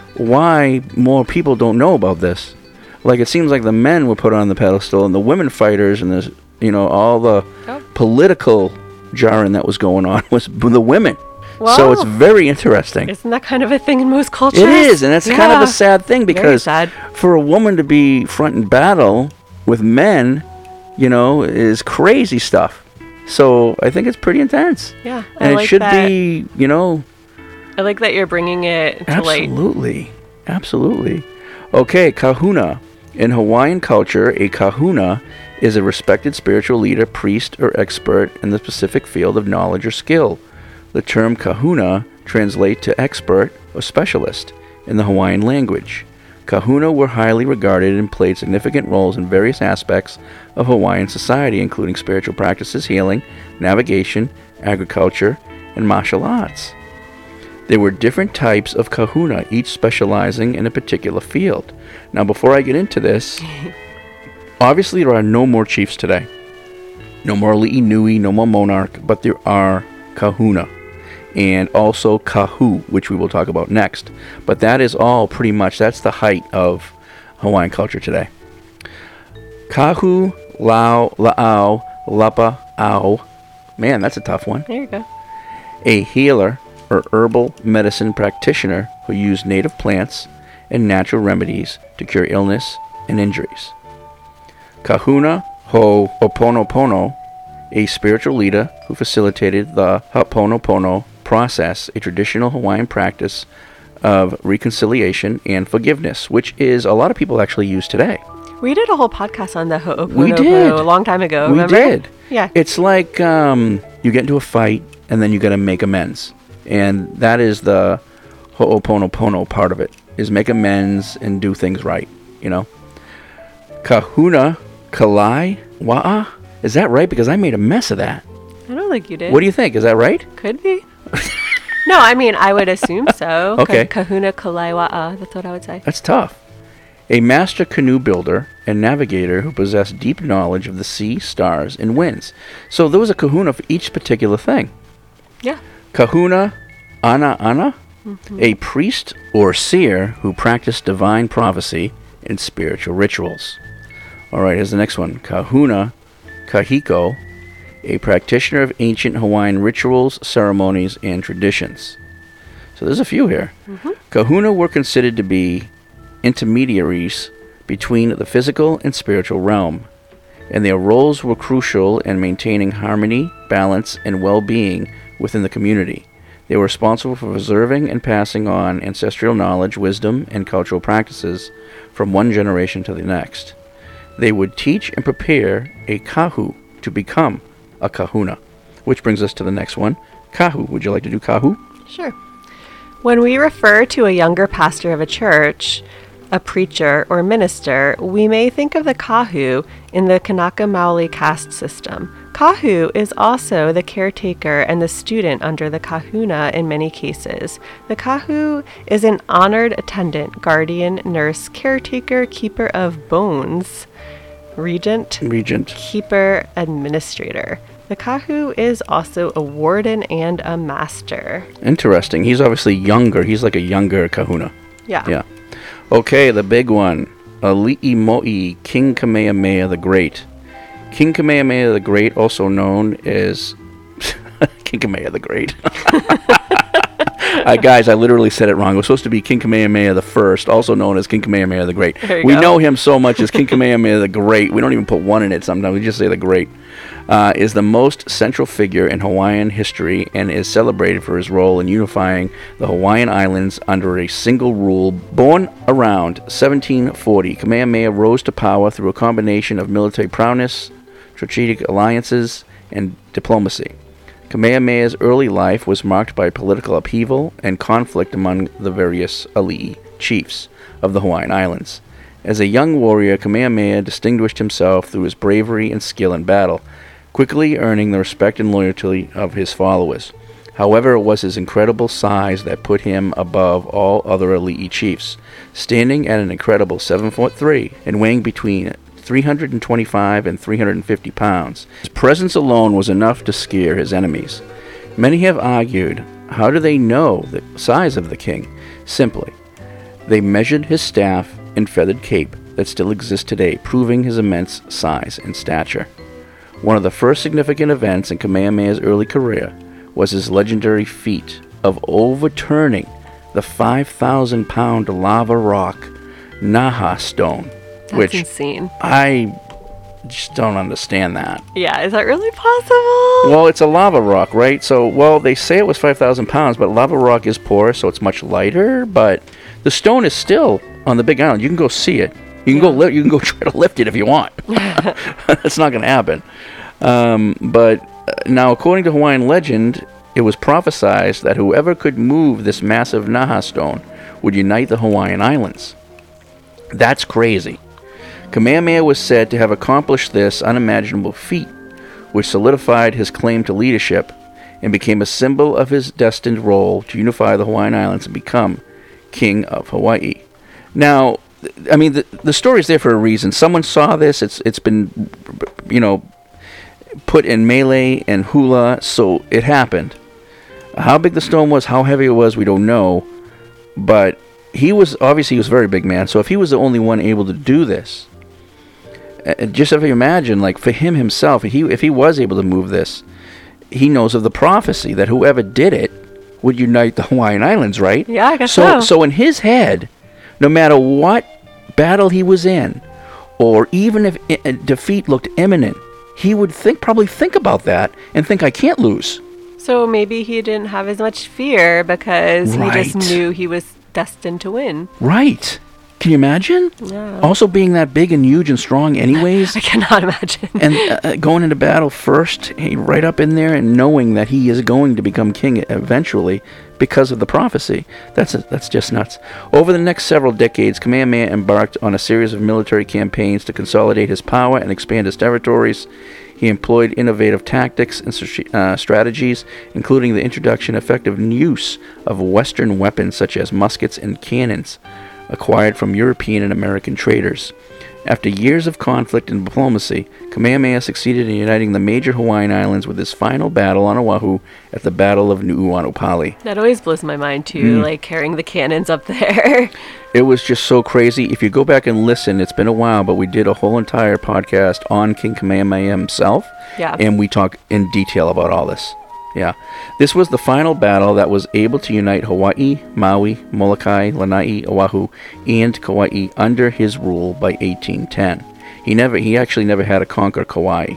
why more people don't know about this. Like, it seems like the men were put on the pedestal, and the women fighters, and there's, you know, all the Oh. political jarring that was going on was the women. Well, so it's very interesting. Isn't that kind of a thing in most cultures? It is, and that's kind of Yeah. a sad thing, Very because sad. for a woman to be front and battle with men, you know, is crazy stuff. So I think it's pretty intense. Yeah, I And it like should that. be, you know, I like that you're bringing it to light. absolutely. Absolutely. Okay, kahuna. In Hawaiian culture, a kahuna is a respected spiritual leader, priest, or expert in the specific field of knowledge or skill. The term kahuna translates to expert or specialist in the Hawaiian language. Kahuna were highly regarded and played significant roles in various aspects of Hawaiian society, including spiritual practices, healing, navigation, agriculture, and martial arts. There were different types of kahuna, each specializing in a particular field. Now, before I get into this, obviously there are no more chiefs today. No more Li'i Nui, no more monarch, but there are kahuna. And also kahu, which we will talk about next. But that is all pretty much, that's the height of Hawaiian culture today. Kahu, lau, la'au, lapa, au. Man, that's a tough one. There you go. A healer or herbal medicine practitioner who used native plants and natural remedies to cure illness and injuries. Kahuna Ho'oponopono, a spiritual leader who facilitated the Ho'oponopono process, a traditional Hawaiian practice of reconciliation and forgiveness, which is a lot of people actually use today. We did a whole podcast on the Ho'oponopono We did. a long time ago, We remember? did. Yeah. It's like um, you get into a fight and then you got to make amends. And that is the Ho'oponopono part of it, is make amends and do things right, you know. Kahuna Kalai Wa'a. Is that right? Because I made a mess of that. I don't think you did. What do you think? Is that right? Could be. No, I mean, I would assume so. Okay. Ka- Kahuna Kalaiwa'a, that's what I would say. That's tough. A master canoe builder and navigator who possessed deep knowledge of the sea, stars, and winds. So there was a kahuna for each particular thing. Yeah. Kahuna Ana Ana, Mhm. a priest or seer who practiced divine prophecy and spiritual rituals. All right, here's the next one. Kahuna Kahiko, a practitioner of ancient Hawaiian rituals, ceremonies, and traditions. So there's a few here. Mhm. Kahuna were considered to be intermediaries between the physical and spiritual realm, and their roles were crucial in maintaining harmony, balance, and well-being within the community. They were responsible for preserving and passing on ancestral knowledge, wisdom, and cultural practices from one generation to the next. They would teach and prepare a kahu to become a kahuna, which brings us to the next one. Kahu. Would you like to do kahu? Sure. When we refer to a younger pastor of a church, a preacher, or minister, we may think of the kahu in the Kanaka Maoli caste system. Kahu is also the caretaker and the student under the kahuna in many cases. The kahu is an honored attendant, guardian, nurse, caretaker, keeper of bones, regent, Regent. keeper, administrator. The kahu is also a warden and a master. Interesting. He's obviously younger. He's like a younger kahuna. Yeah. Yeah. Okay, the big one. Ali'i Mo'i, King Kamehameha the Great. King Kamehameha the Great, also known as King Kamehameha the Great. uh, guys, I literally said it wrong. It was supposed to be King Kamehameha the First, also known as King Kamehameha the Great. We go. know him so much as King Kamehameha the Great. We don't even put one in it sometimes. We just say the Great. Uh, is the most central figure in Hawaiian history and is celebrated for his role in unifying the Hawaiian Islands under a single rule. Born around seventeen forty, Kamehameha rose to power through a combination of military prowess, strategic alliances, and diplomacy. Kamehameha's early life was marked by political upheaval and conflict among the various ali'i chiefs of the Hawaiian Islands. As a young warrior, Kamehameha distinguished himself through his bravery and skill in battle, quickly earning the respect and loyalty of his followers. However, it was his incredible size that put him above all other ali'i chiefs, standing at an incredible seven foot three and weighing between three hundred twenty-five and three hundred fifty pounds. His presence alone was enough to scare his enemies. Many have argued, how do they know the size of the king? Simply, they measured his staff and feathered cape that still exists today, proving his immense size and stature. One of the first significant events in Kamehameha's early career was his legendary feat of overturning the five thousand pound lava rock Naha stone. That's which insane. I just don't understand that. Yeah, is that really possible? Well, it's a lava rock, right? So, well, they say it was five thousand pounds, but lava rock is porous, so it's much lighter, but the stone is still on the Big Island. You can go see it. You can yeah. go li- you can go try to lift it if you want. That's not going to happen. Um, but uh, now, according to Hawaiian legend, it was prophesied that whoever could move this massive Naha stone would unite the Hawaiian Islands. That's crazy. Kamehameha was said to have accomplished this unimaginable feat, which solidified his claim to leadership and became a symbol of his destined role to unify the Hawaiian Islands and become King of Hawaii. Now, I mean, the, the story's there for a reason. Someone saw this. It's it's been, you know, put in Melee and Hula, so it happened. How big the stone was, how heavy it was, we don't know. But he was, obviously, he was a very big man. So if he was the only one able to do this, uh, just if you imagine, like, for him himself, if he, if he was able to move this, he knows of the prophecy that whoever did it would unite the Hawaiian Islands, right? Yeah, I guess so. so. So in his head, no matter what battle he was in, or even if I- defeat looked imminent, he would think probably think about that and think, I can't lose. So maybe he didn't have as much fear because Right. he just knew he was destined to win. Right. Can you imagine? Yeah. Also being that big and huge and strong anyways. I cannot imagine. And uh, going into battle first, hey, right up in there and knowing that he is going to become king eventually because of the prophecy. That's a, that's just nuts. Over the next several decades, Kamehameha embarked on a series of military campaigns to consolidate his power and expand his territories. He employed innovative tactics and uh, strategies, including the introduction and effective use of Western weapons such as muskets and cannons, acquired from European and American traders. After years of conflict and diplomacy, Kamehameha succeeded in uniting the major Hawaiian islands with his final battle on Oahu at the Battle of Nu'uanupali. That always blows my mind, too, Mm. like carrying the cannons up there. It was just so crazy. If you go back and listen, it's been a while, but we did a whole entire podcast on King Kamehameha himself. Yeah. And we talk in detail about all this. Yeah. This was the final battle that was able to unite Hawaii, Maui, Molokai, Lanai, Oahu, and Kauai under his rule by eighteen ten. He never, he actually never had to conquer Kauai,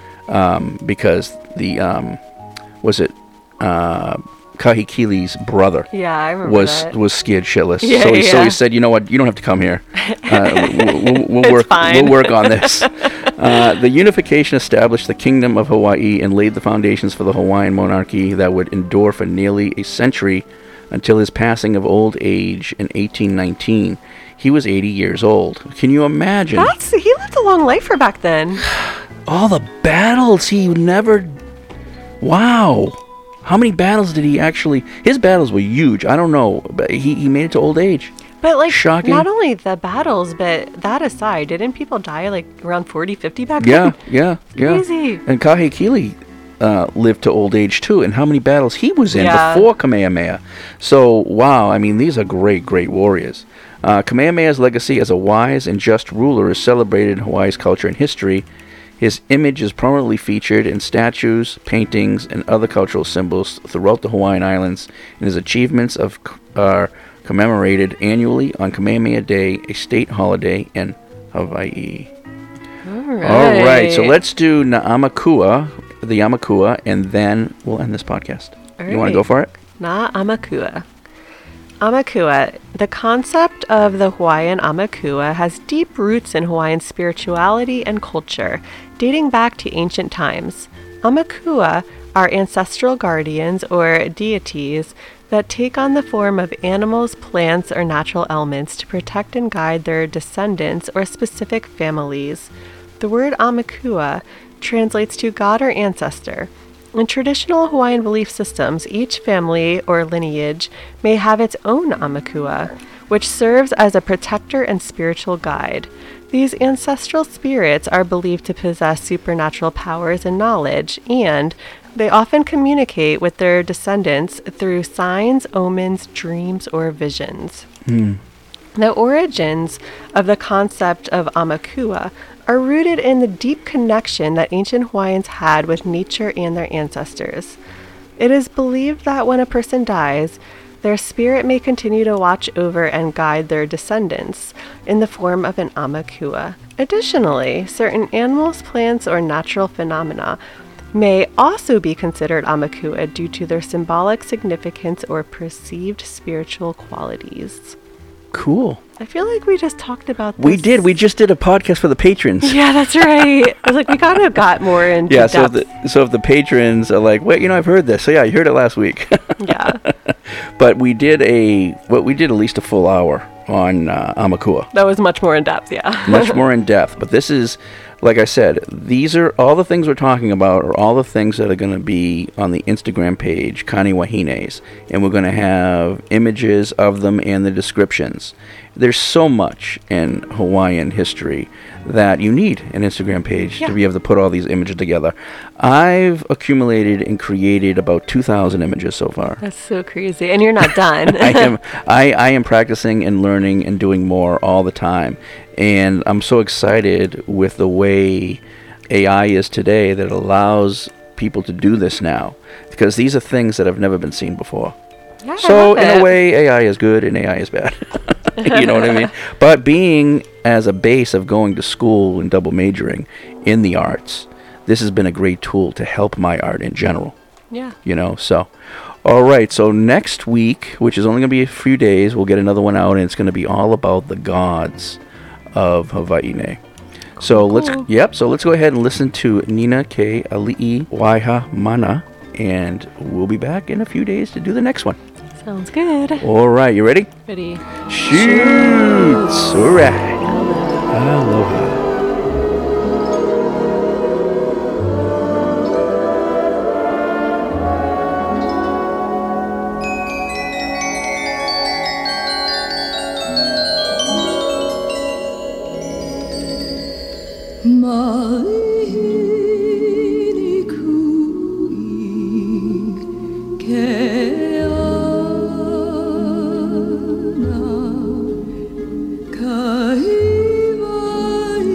um, because the, um, was it, uh, Kahekili's brother Yeah, I remember was that. was scared shitless. Yeah, so he yeah. so he said, you know what, you don't have to come here. Uh, we'll, we'll, we'll It's work fine. we'll work on this. Uh, the unification established the Kingdom of Hawaii and laid the foundations for the Hawaiian monarchy that would endure for nearly a century until his passing of old age in eighteen nineteen. He was eighty years old. Can you imagine? That's, he lived a long life for back then. All the battles he never... Wow. How many battles did he actually... His battles were huge. I don't know. But he, he made it to old age. But, like, Shocking. not only the battles, but that aside, didn't people die, like, around forty, fifty back Yeah, then? yeah, yeah. Crazy. And Kahekili, uh, lived to old age too, and how many battles he was in Yeah. before Kamehameha. So, wow, I mean, these are great, great warriors. Uh, Kamehameha's legacy as a wise and just ruler is celebrated in Hawaii's culture and history. His image is prominently featured in statues, paintings, and other cultural symbols throughout the Hawaiian Islands, and his achievements of, are commemorated annually on Kamehameha Day, a state holiday in Hawaii. All right. All right, so let's do Na'amakua, the Amakua, and then we'll end this podcast. All You want right. to go for it? Na'amakua. Amakua. The concept of the Hawaiian Amakua has deep roots in Hawaiian spirituality and culture, dating back to ancient times. Amakua are ancestral guardians or deities that take on the form of animals, plants, or natural elements to protect and guide their descendants or specific families. The word Amakua translates to God or ancestor. In traditional Hawaiian belief systems, each family or lineage may have its own Amakua, which serves as a protector and spiritual guide. These ancestral spirits are believed to possess supernatural powers and knowledge, and they often communicate with their descendants through signs, omens, dreams, or visions. Hmm. The origins of the concept of Amakua are rooted in the deep connection that ancient Hawaiians had with nature and their ancestors. It is believed that when a person dies, their spirit may continue to watch over and guide their descendants in the form of an Amakua. Additionally, certain animals, plants, or natural phenomena may also be considered Amakua due to their symbolic significance or perceived spiritual qualities. Cool. I feel like we just talked about this. We did. We just did a podcast for the patrons. Yeah, that's right. I was like, we kind of got more into Yeah, so if, depth. the, so if the patrons are like, wait, you know, I've heard this. So yeah, you heard it last week. Yeah. But we did a, what we did at least a full hour on uh, Amakua. That was much more in depth, yeah. Much more in depth. But this is, like I said, these are all the things we're talking about are all the things that are going to be on the Instagram page, Kani Wahines. And we're going to have images of them and the descriptions. There's so much in Hawaiian history that you need an Instagram page Yeah. to be able to put all these images together. I've accumulated and created about two thousand images so far. That's so crazy. And you're not done. I am I, I am practicing and learning and doing more all the time. And I'm so excited with the way A I is today that allows people to do this now. Because these are things that have never been seen before. Yeah, I So love in it. a way, A I is good and A I is bad. You know what I mean? But being as a base of going to school and double majoring in the arts, this has been a great tool to help my art in general. Yeah. You know, so. All right, so next week, which is only going to be a few days, we'll get another one out, and it's going to be all about the gods of Hawaii. So let's, yep, so let's go ahead and listen to Nina K. Ali'i Waiha Mana, and we'll be back in a few days to do the next one. Sounds good. All right, you ready? Ready. Shoots! All right. Aloha. Kai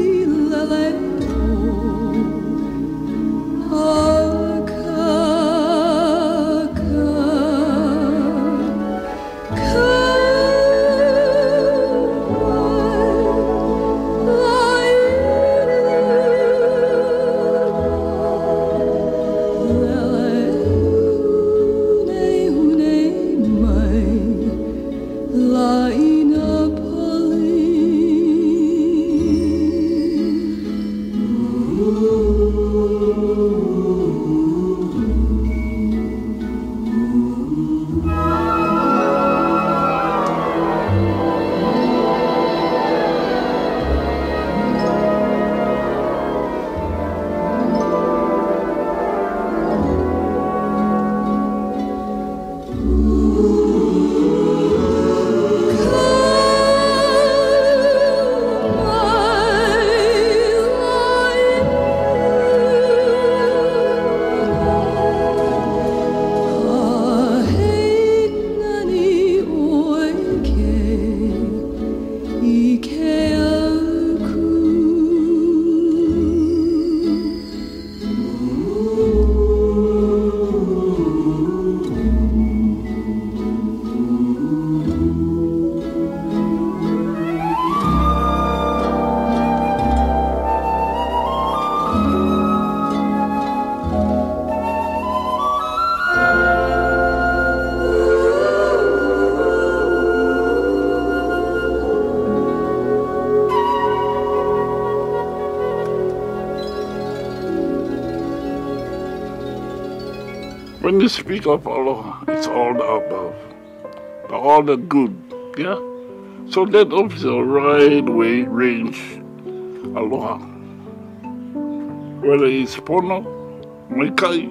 when you speak of aloha, it's all the above, all the good, yeah? So that officer right away range aloha. Whether it's pono, maikai,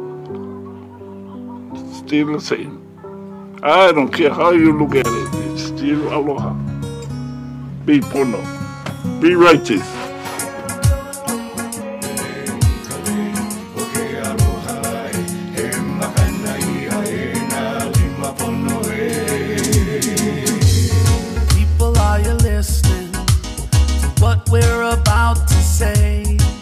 still the same. I don't care how you look at it, it's still aloha. Be pono, be righteous. People, are you listening to what we're about to say?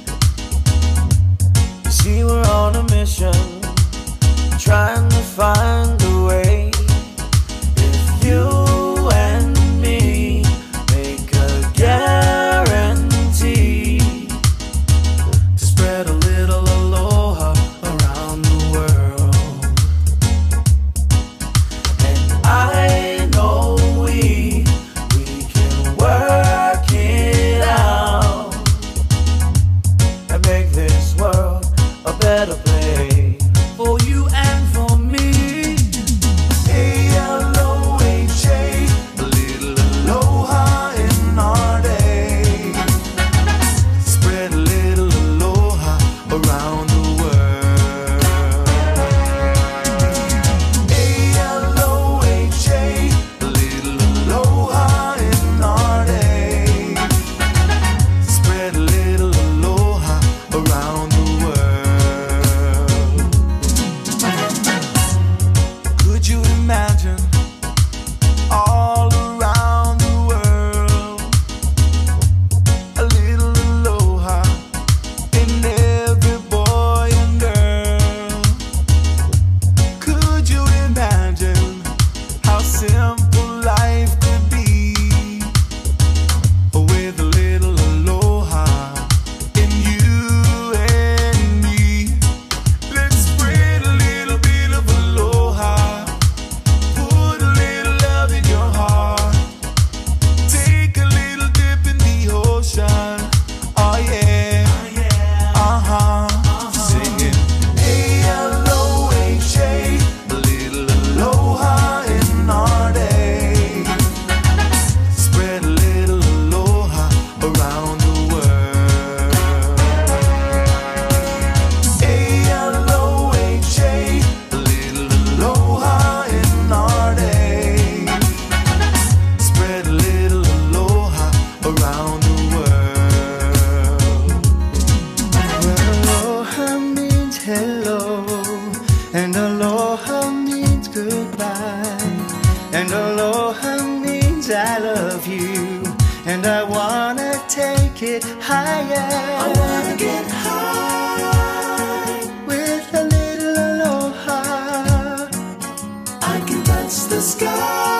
You see, we're on a mission, trying to find a way. If you and me make a guarantee to spread a little aloha around the world, and I know we we can work it out and make this world a better place for you and for me. A L O H A, a little aloha in our day. Spread a little aloha around the world. A L O H A, a little aloha in our day. Spread a little aloha around the world. Could you imagine all around the world a little aloha in every boy and girl? Could you imagine how simple life could be with a little aloha in you and me? Let's spread a little bit of aloha. Put a little love in your heart. Take a little dip in the ocean. Oh yeah. Uh-huh. Singing A L O H A, a little aloha in our day. Spread a little aloha around the world. A L O H A, a little aloha in our day. Spread a little aloha around the world. Well, aloha means hello, and aloha means goodbye, and aloha means I love you, and I wanna take it higher. I wanna get high with a little aloha. I can touch the sky